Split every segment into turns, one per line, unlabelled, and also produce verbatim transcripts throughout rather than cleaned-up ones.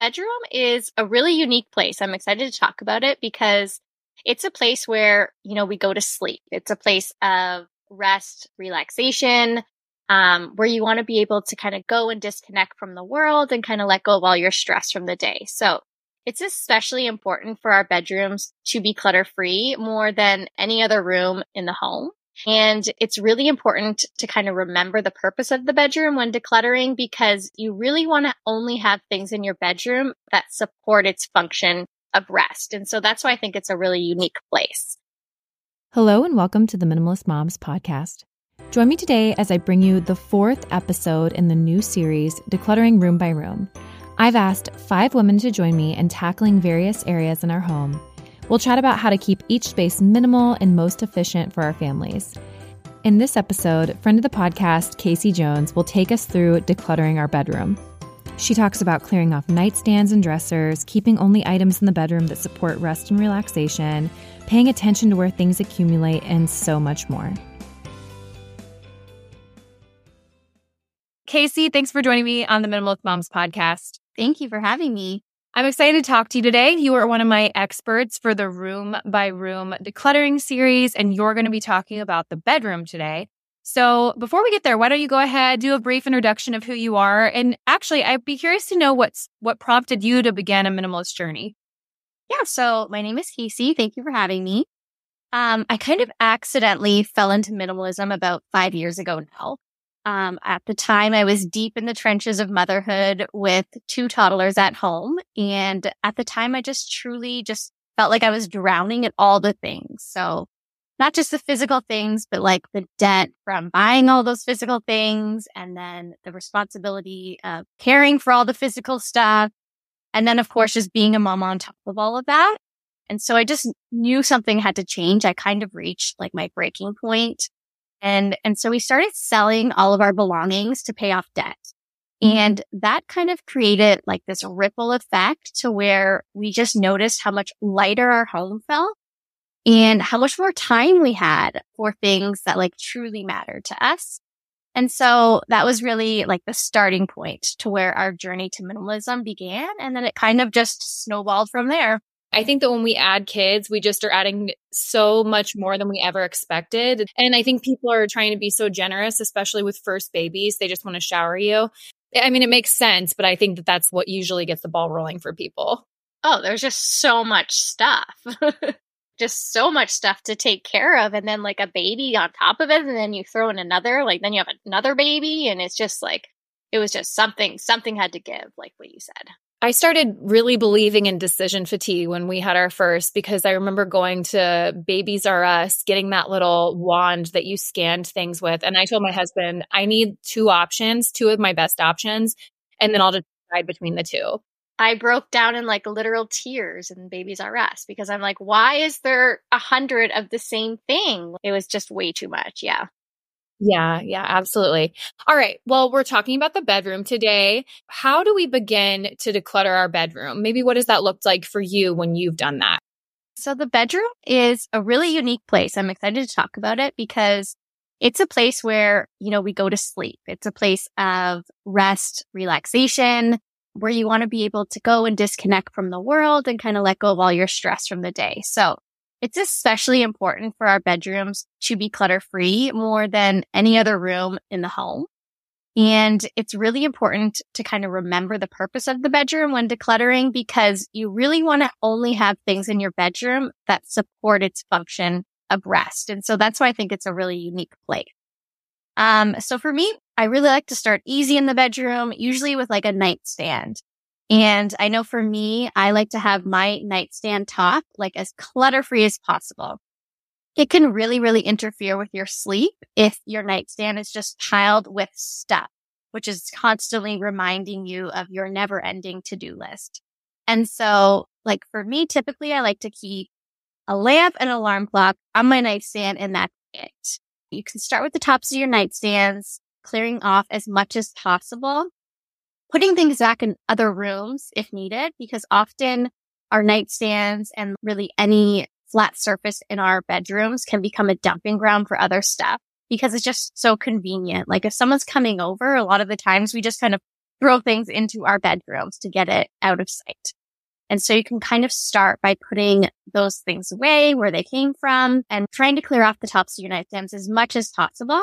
bedroom is a really unique place. I'm excited to talk about it because it's a place where, you know, we go to sleep. It's a place of rest, relaxation, um, where you want to be able to kind of go and disconnect from the world and kind of let go of all your stress from the day. So it's especially important for our bedrooms to be clutter-free more than any other room in the home. And it's really important to kind of remember the purpose of the bedroom when decluttering, because you really want to only have things in your bedroom that support its function of rest. And so that's why I think it's a really unique place.
Hello and welcome to the Minimalist Moms podcast. Join me today as I bring you the fourth episode in the new series, Decluttering Room by Room. I've asked five women to join me in tackling various areas in our home. We'll chat about how to keep each space minimal and most efficient for our families. In this episode, friend of the podcast, Casey Jones, will take us through decluttering our bedroom. She talks about clearing off nightstands and dressers, keeping only items in the bedroom that support rest and relaxation, paying attention to where things accumulate, and so much more. Casey, thanks for joining me on the Minimalist Moms podcast.
Thank you for having me.
I'm excited to talk to you today. You are one of my experts for the Room by Room decluttering series, and you're going to be talking about the bedroom today. So before we get there, why don't you go ahead, do a brief introduction of who you are? And actually, I'd be curious to know what's what prompted you to begin a minimalist journey.
Yeah, so my name is Casey. Thank you for having me. Um, I kind of accidentally fell into minimalism about five years ago now. Um, at the time, I was deep in the trenches of motherhood with two toddlers at home. And at the time, I just truly just felt like I was drowning in all the things. So not just the physical things, but like the debt from buying all those physical things, and then the responsibility of caring for all the physical stuff. And then, of course, just being a mom on top of all of that. And so I just knew something had to change. I kind of reached like my breaking point. And, and so we started selling all of our belongings to pay off debt. And that kind of created like this ripple effect to where we just noticed how much lighter our home felt and how much more time we had for things that like truly mattered to us. And so that was really like the starting point to where our journey to minimalism began. And then it kind of just snowballed from there.
I think that when we add kids, we just are adding so much more than we ever expected. And I think people are trying to be so generous, especially with first babies. They just want to shower you. I mean, it makes sense, but I think that that's what usually gets the ball rolling for people.
Oh, there's just so much stuff. Just so much stuff to take care of. And then like a baby on top of it. And then you throw in another, like then you have another baby. And it's just like, it was just something, something had to give, like what you said.
I started really believing in decision fatigue when we had our first, because I remember going to Babies R Us, getting that little wand that you scanned things with. And I told my husband, I need two options, two of my best options, and then I'll just decide between the two.
I broke down in like literal tears in Babies R Us because I'm like, why is there a hundred of the same thing? It was just way too much. Yeah.
Yeah, yeah, absolutely. All right. Well, we're talking about the bedroom today. How do we begin to declutter our bedroom? Maybe what does that look like for you when you've done that?
So the bedroom is a really unique place. I'm excited to talk about it because it's a place where, you know, we go to sleep. It's a place of rest, relaxation, where you want to be able to go and disconnect from the world and kind of let go of all your stress from the day. So it's especially important for our bedrooms to be clutter-free more than any other room in the home. And it's really important to kind of remember the purpose of the bedroom when decluttering, because you really want to only have things in your bedroom that support its function of rest. And so that's why I think it's a really unique place. Um, so for me, I really like to start easy in the bedroom, usually with like a nightstand. And I know for me, I like to have my nightstand top like as clutter-free as possible. It can really, really interfere with your sleep if your nightstand is just piled with stuff, which is constantly reminding you of your never-ending to-do list. And so, like for me, typically I like to keep a lamp and alarm clock on my nightstand, and that's it. You can start with the tops of your nightstands, clearing off as much as possible, putting things back in other rooms if needed, because often our nightstands and really any flat surface in our bedrooms can become a dumping ground for other stuff because it's just so convenient. Like if someone's coming over, a lot of the times we just kind of throw things into our bedrooms to get it out of sight. And so you can kind of start by putting those things away where they came from and trying to clear off the tops of your nightstands as much as possible.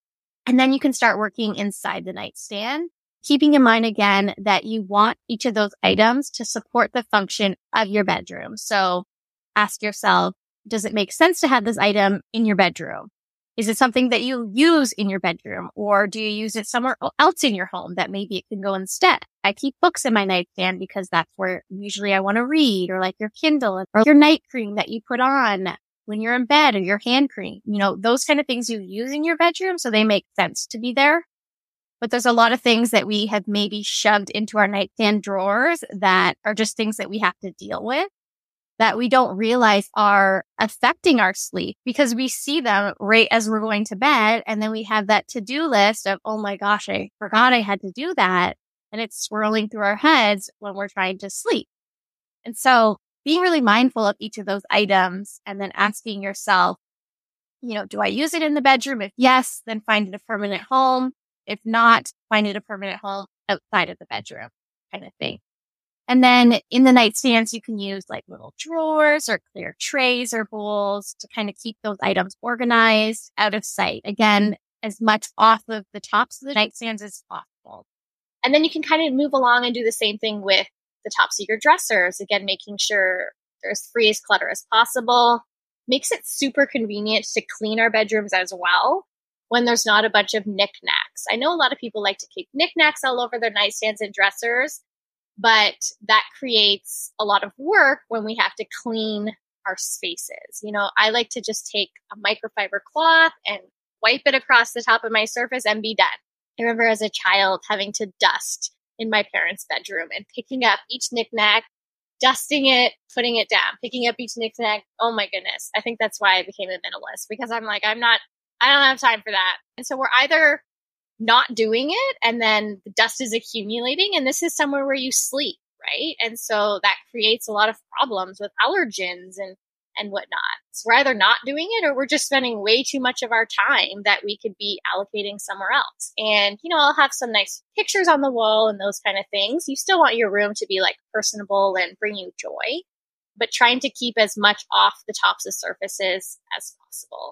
And then you can start working inside the nightstand, keeping in mind again that you want each of those items to support the function of your bedroom. So ask yourself, does it make sense to have this item in your bedroom? Is it something that you use in your bedroom, or do you use it somewhere else in your home that maybe it can go instead? I keep books in my nightstand because that's where usually I want to read, or like your Kindle or your night cream that you put on when you're in bed, or your hand cream, you know, those kind of things you use in your bedroom. So they make sense to be there. But there's a lot of things that we have maybe shoved into our nightstand drawers that are just things that we have to deal with, that we don't realize are affecting our sleep because we see them right as we're going to bed. And then we have that to-do list of, oh my gosh, I forgot I had to do that. And it's swirling through our heads when we're trying to sleep. And so being really mindful of each of those items and then asking yourself, you know, do I use it in the bedroom? If yes, then find it a permanent home. If not, find it a permanent home outside of the bedroom kind of thing. And then in the nightstands, you can use like little drawers or clear trays or bowls to kind of keep those items organized out of sight. Again, as much off of the tops of the nightstands as possible. And then you can kind of move along and do the same thing with the tops of your dressers. Again, making sure they're as free as clutter as possible. Makes it super convenient to clean our bedrooms as well when there's not a bunch of knickknacks. I know a lot of people like to keep knickknacks all over their nightstands and dressers, but that creates a lot of work when we have to clean our spaces. You know, I like to just take a microfiber cloth and wipe it across the top of my surface and be done. I remember as a child having to dust in my parents' bedroom and picking up each knickknack, dusting it, putting it down, picking up each knickknack. Oh my goodness. I think that's why I became a minimalist, because I'm like, I'm not, I don't have time for that. And so we're either not doing it and then the dust is accumulating, and this is somewhere where you sleep, right? And so that creates a lot of problems with allergens and, and whatnot. So we're either not doing it or we're just spending way too much of our time that we could be allocating somewhere else. And, you know, I'll have some nice pictures on the wall and those kind of things. You still want your room to be like personable and bring you joy, but trying to keep as much off the tops of surfaces as possible.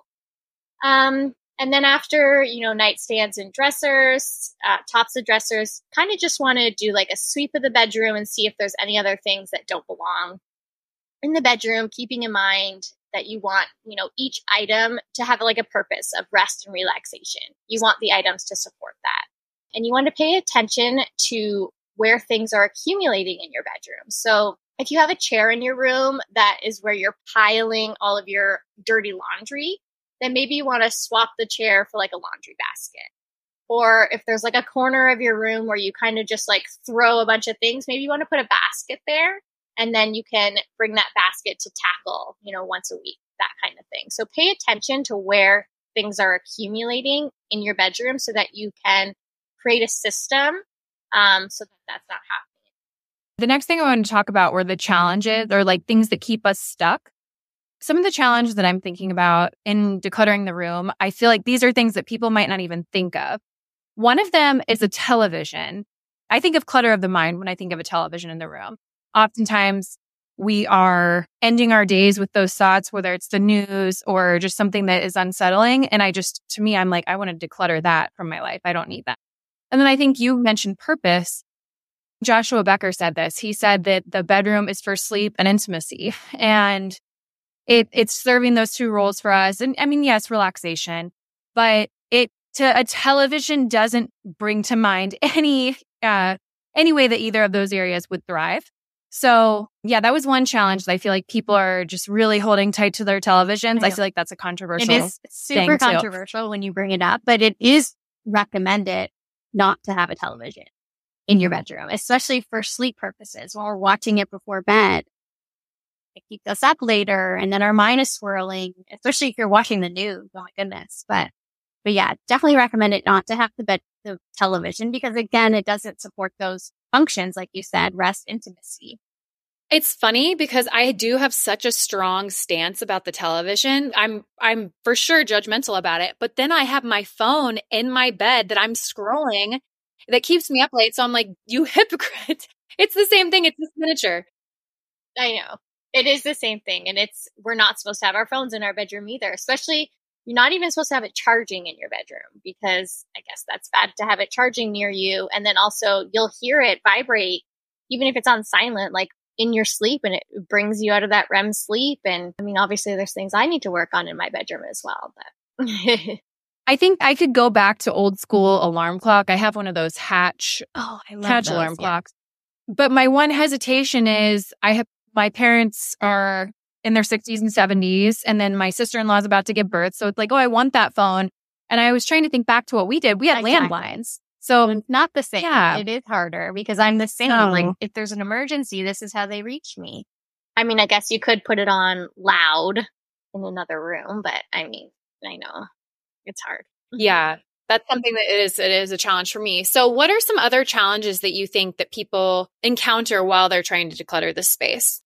Um, And then after, you know, nightstands and dressers, uh, tops of dressers, kind of just want to do like a sweep of the bedroom and see if there's any other things that don't belong in the bedroom, keeping in mind that you want, you know, each item to have like a purpose of rest and relaxation. You want the items to support that. And you want to pay attention to where things are accumulating in your bedroom. So if you have a chair in your room that is where you're piling all of your dirty laundry, then maybe you want to swap the chair for like a laundry basket. Or if there's like a corner of your room where you kind of just like throw a bunch of things, maybe you want to put a basket there, and then you can bring that basket to tackle, you know, once a week, that kind of thing. So pay attention to where things are accumulating in your bedroom so that you can create a system um, so that that's not happening.
The next thing I want to talk about were the challenges or like things that keep us stuck. Some of the challenges that I'm thinking about in decluttering the room, I feel like these are things that people might not even think of. One of them is a television. I think of clutter of the mind when I think of a television in the room. Oftentimes, we are ending our days with those thoughts, whether it's the news or just something that is unsettling. And I just, to me, I'm like, I want to declutter that from my life. I don't need that. And then I think you mentioned purpose. Joshua Becker said this. He said that the bedroom is for sleep and intimacy. And It it's serving those two roles for us. And I mean, yes, relaxation, but it to a television doesn't bring to mind any uh, any way that either of those areas would thrive. So yeah, that was one challenge that I feel like people are just really holding tight to their televisions. I, I feel like that's a controversial
It is super controversial too. When you bring it up, but it is recommended not to have a television in your bedroom, especially for sleep purposes when we're watching it before bed. It keeps us up later, and then our mind is swirling, especially if you're watching the news. Oh my goodness. But, but yeah, definitely recommend it not to have the bed, the television, because again, it doesn't support those functions. Like you said, rest, intimacy.
It's funny because I do have such a strong stance about the television. I'm, I'm for sure judgmental about it, but then I have my phone in my bed that I'm scrolling. that keeps me up late. So I'm like, you hypocrite. It's the same thing. It's just miniature.
I know. It is the same thing. And it's, we're not supposed to have our phones in our bedroom either, especially you're not even supposed to have it charging in your bedroom because I guess that's bad to have it charging near you. And then also you'll hear it vibrate, even if it's on silent, like in your sleep, and it brings you out of that R E M sleep. And I mean, obviously there's things I need to work on in my bedroom as well, but
I think I could go back to old school alarm clock. I have one of those Hatch,
oh, I love
Hatch
those,
alarm
yeah.
clocks. But my one hesitation is I have, my parents are in their sixties and seventies, and then my sister-in-law is about to give birth. So it's like, oh, I want that phone. And I was trying to think back to what we did. We had
Exactly.
landlines. So
It's not the same.
Yeah.
It is harder because I'm the same.
No.
Like if there's an emergency, this is how they reach me. I mean, I guess you could put it on loud in another room, but I mean, I know it's hard.
Yeah, that's something that is, it is a challenge for me. So what are some other challenges that you think that people encounter while they're trying to declutter this space?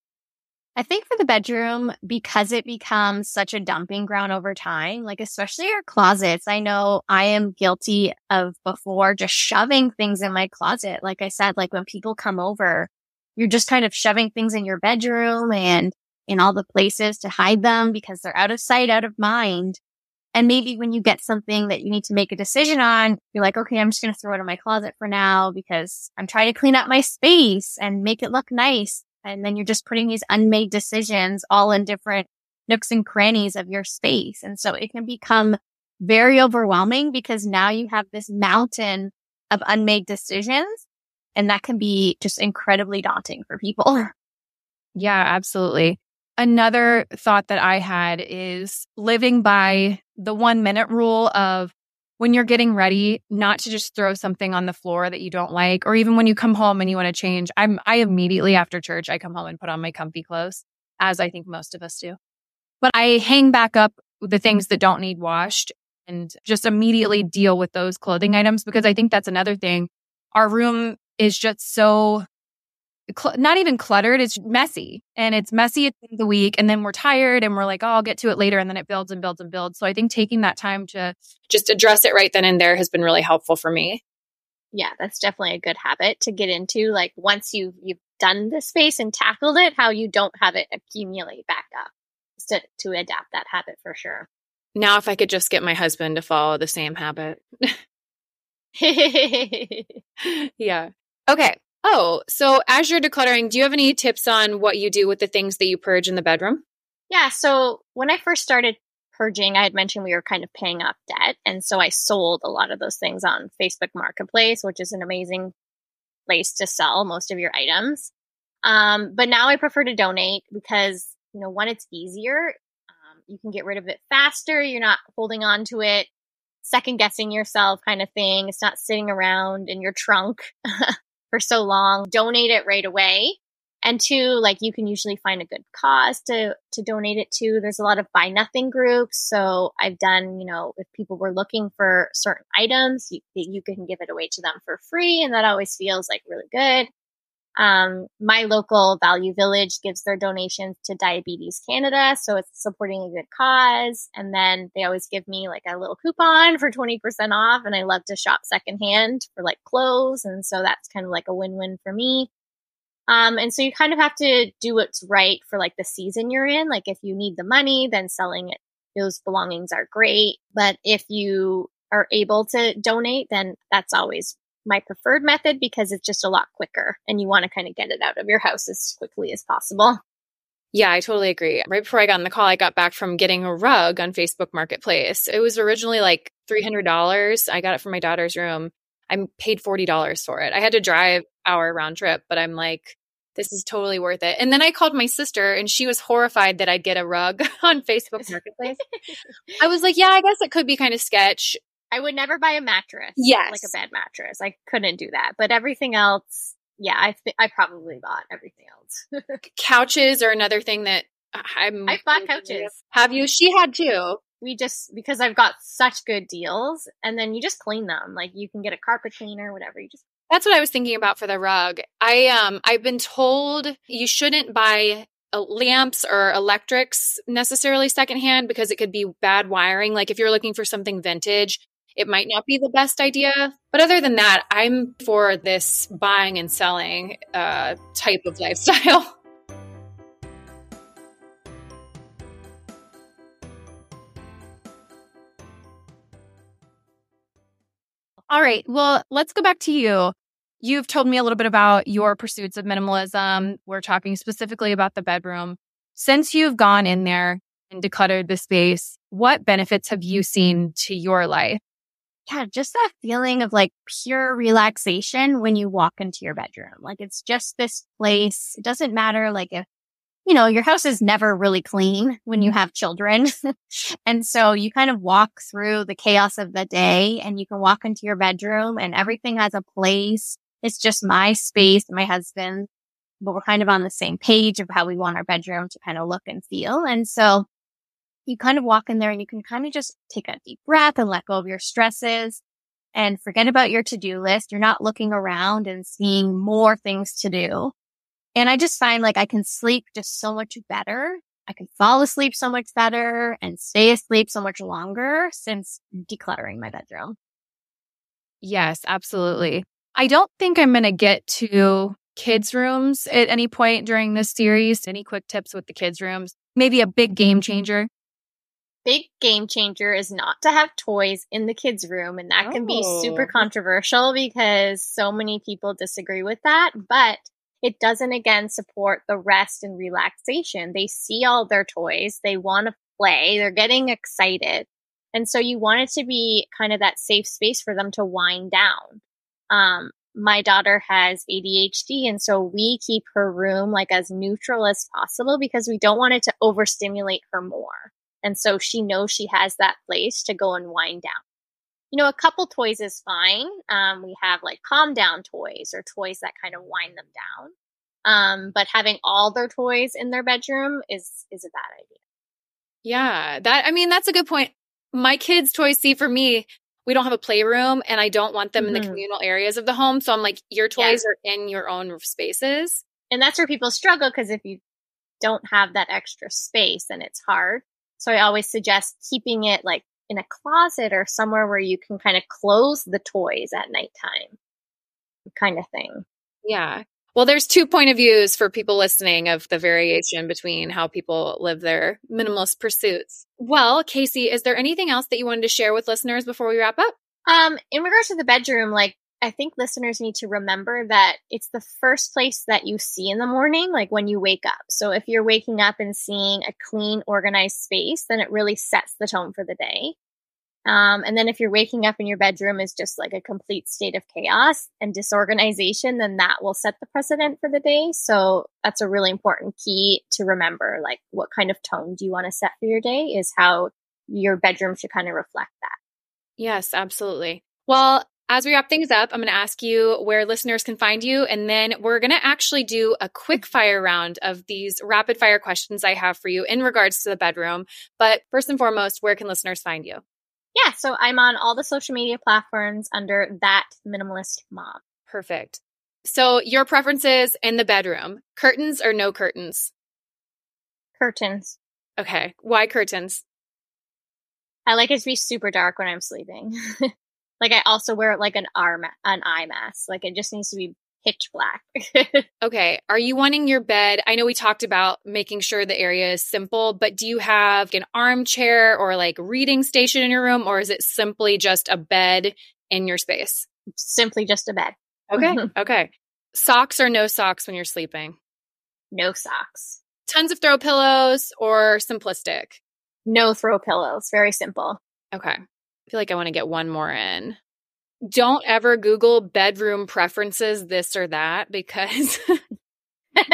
I think for the bedroom, because it becomes such a dumping ground over time, like especially our closets, I know I am guilty of before just shoving things in my closet. Like I said, like when people come over, you're just kind of shoving things in your bedroom and in all the places to hide them because they're out of sight, out of mind. And maybe when you get something that you need to make a decision on, you're like, okay, I'm just going to throw it in my closet for now because I'm trying to clean up my space and make it look nice. And then you're just putting these unmade decisions all in different nooks and crannies of your space. And so it can become very overwhelming because now you have this mountain of unmade decisions. And that can be just incredibly daunting for people.
yeah, absolutely. Another thought that I had is living by the one minute rule of when you're getting ready, not to just throw something on the floor that you don't like, or even when you come home and you want to change. I'm, I immediately after church, I come home and put on my comfy clothes, as I think most of us do. But I hang back up the things that don't need washed and just immediately deal with those clothing items because I think that's another thing. Our room is just so Cl- not even cluttered. It's messy and it's messy at the end of the week. And then we're tired and we're like, oh, I'll get to it later. And then it builds and builds and builds. So I think taking that time to
Just address it right then and there has been really helpful for me.
Yeah, that's definitely a good habit to get into. Like once you've, you've done the space and tackled it, how you don't have it accumulate back up to, to adapt that habit for sure.
Now, if I could just get my husband to follow the same habit. Yeah. Okay. Oh, so as you're decluttering, do you have any tips on what you do with the things that you purge in the bedroom?
Yeah. So when I first started purging, I had mentioned we were kind of paying off debt. And so I sold a lot of those things on Facebook Marketplace, which is an amazing place to sell most of your items. Um, but now I prefer to donate because, you know, one, it's easier. Um, you can get rid of it faster. You're not holding on to it, second guessing yourself kind of thing. It's not sitting around in your trunk for so long. Donate it right away. And two, like you can usually find a good cause to, to donate it to. There's a lot of buy nothing groups. So I've done, you know, if people were looking for certain items, you, you can give it away to them for free. And that always feels like really good. Um, my local Value Village gives their donations to Diabetes Canada. So it's supporting a good cause. And then they always give me like a little coupon for twenty percent off. And I love to shop secondhand for like clothes. And so that's kind of like a win-win for me. Um, and so you kind of have to do what's right for like the season you're in. Like if you need the money, then selling it, those belongings are great. But if you are able to donate, then that's always my preferred method because it's just a lot quicker and you want to kind of get it out of your house as quickly as possible.
Yeah, I totally agree. Right before I got on the call, I got back from getting a rug on Facebook Marketplace. It was originally like three hundred dollars. I got it from my daughter's room. I paid forty dollars for it. I had to drive an hour round trip, but I'm like, this is totally worth it. And then I called my sister and she was horrified that I'd get a rug on Facebook Marketplace. I was like, yeah, I guess it could be kind of sketch.
I would never buy a mattress.
Yes.
Like a bed mattress. I couldn't do that. But everything else, yeah, I th- I probably bought everything else.
Couches are another thing that I'm...
I've bought couches.
Have you? She had too.
We just, because I've got such good deals and then you just clean them. Like you can get a carpet cleaner, whatever. You just...
That's what I was thinking about for the rug. I, um, I've been told you shouldn't buy uh, lamps or electrics necessarily secondhand because it could be bad wiring. Like if you're looking for something vintage, it might not be the best idea. But other than that, I'm for this buying and selling uh, type of lifestyle.
All right. Well, let's go back to you. You've told me a little bit about your pursuits of minimalism. We're talking specifically about the bedroom. Since you've gone in there and decluttered the space, what benefits have you seen to your life?
Yeah, just that feeling of like pure relaxation when you walk into your bedroom. Like it's just this place. It doesn't matter like if, you know, your house is never really clean when you have children. And so you kind of walk through the chaos of the day and you can walk into your bedroom and everything has a place. It's just my space, my husband, but we're kind of on the same page of how we want our bedroom to kind of look and feel. And so you kind of walk in there and you can kind of just take a deep breath and let go of your stresses and forget about your to-do list. You're not looking around and seeing more things to do. And I just find like I can sleep just so much better. I can fall asleep so much better and stay asleep so much longer since decluttering my bedroom.
Yes, absolutely. I don't think I'm going to get to kids' rooms at any point during this series. Any quick tips with the kids' rooms? Maybe a big game changer.
Big game changer is not to have toys in the kids' room. And that can be super controversial because so many people disagree with that. But it doesn't, again, support the rest and relaxation. They see all their toys. They want to play. They're getting excited. And so you want it to be kind of that safe space for them to wind down. Um, my daughter has A D H D, and so we keep her room like as neutral as possible because we don't want it to overstimulate her more. And so she knows she has that place to go and wind down. You know, a couple toys is fine. Um, we have like calm down toys or toys that kind of wind them down. Um, but having all their toys in their bedroom is, is a bad idea.
Yeah, that, I mean, that's a good point. My kids' toys, see, for me, we don't have a playroom and I don't want them mm-hmm. in the communal areas of the home. So I'm like, your toys yeah. are in your own spaces.
And that's where people struggle because if you don't have that extra space, then it's hard. So I always suggest keeping it like in a closet or somewhere where you can kind of close the toys at nighttime kind of thing.
Yeah. Well, there's two point of views for people listening of the variation between how people live their minimalist pursuits. Well, Casey, is there anything else that you wanted to share with listeners before we wrap up?
Um, in regards to the bedroom, like I think listeners need to remember that it's the first place that you see in the morning, like when you wake up. So if you're waking up and seeing a clean, organized space, then it really sets the tone for the day. Um, and then if you're waking up and your bedroom is just like a complete state of chaos and disorganization, then that will set the precedent for the day. So that's a really important key to remember, like what kind of tone do you want to set for your day is how your bedroom should kind of reflect that.
Yes, absolutely. Well, as we wrap things up, I'm going to ask you where listeners can find you, and then we're going to actually do a quick fire round of these rapid fire questions I have for you in regards to the bedroom. But first and foremost, where can listeners find you?
Yeah, so I'm on all the social media platforms under That Minimalist Mom.
Perfect. So your preferences in the bedroom, curtains or no curtains?
Curtains.
Okay. Why curtains?
I like it to be super dark when I'm sleeping. Like I also wear like an arm, an eye mask. Like it just needs to be pitch black.
Okay. Are you wanting your bed? I know we talked about making sure the area is simple, but do you have an armchair or like reading station in your room, or is it simply just a bed in your space?
Simply just a bed.
Okay. Okay. Socks or no socks when you're sleeping?
No socks.
Tons of throw pillows or simplistic?
No throw pillows. Very simple.
Okay. I feel like I want to get one more in. Don't ever Google bedroom preferences, this or that, because that's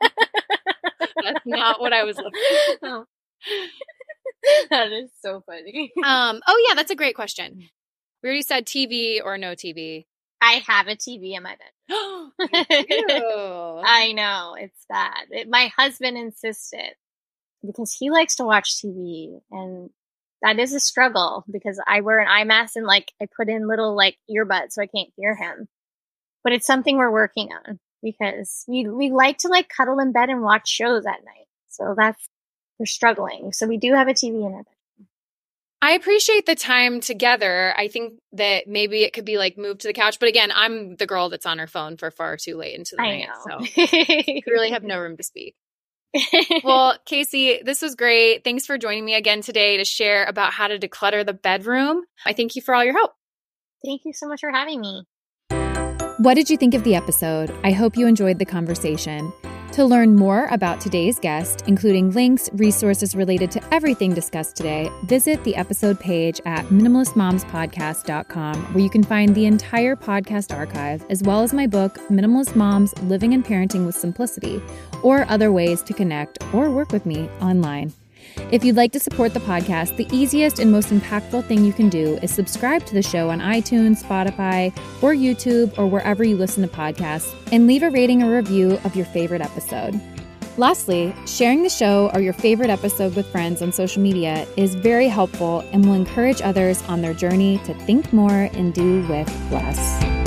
not what I was looking for.
Oh. That is so funny.
Um. Oh, yeah, that's a great question. We already said T V or no T V.
I have a T V in my bed. I know. It's bad. It, my husband insisted because he likes to watch T V, and that is a struggle because I wear an eye mask and like I put in little like earbuds so I can't hear him. But it's something we're working on because we we like to like cuddle in bed and watch shows at night. So that's we're struggling. So we do have a T V in our bed.
I appreciate the time together. I think that maybe it could be like moved to the couch. But again, I'm the girl that's on her phone for far too late into the
I
night.
know.
So you really have no room to speak. Well, Casey, this was great. Thanks for joining me again today to share about how to declutter the bedroom. I thank you for all your help.
Thank you so much for having me.
What did you think of the episode? I hope you enjoyed the conversation. To learn more about today's guest, including links, resources related to everything discussed today, visit the episode page at minimalist moms podcast dot com, where you can find the entire podcast archive, as well as my book, Minimalist Moms, Living and Parenting with Simplicity, or other ways to connect or work with me online. If you'd like to support the podcast, the easiest and most impactful thing you can do is subscribe to the show on iTunes, Spotify, or YouTube, or wherever you listen to podcasts, and leave a rating or review of your favorite episode. Lastly, sharing the show or your favorite episode with friends on social media is very helpful and will encourage others on their journey to think more and do with less.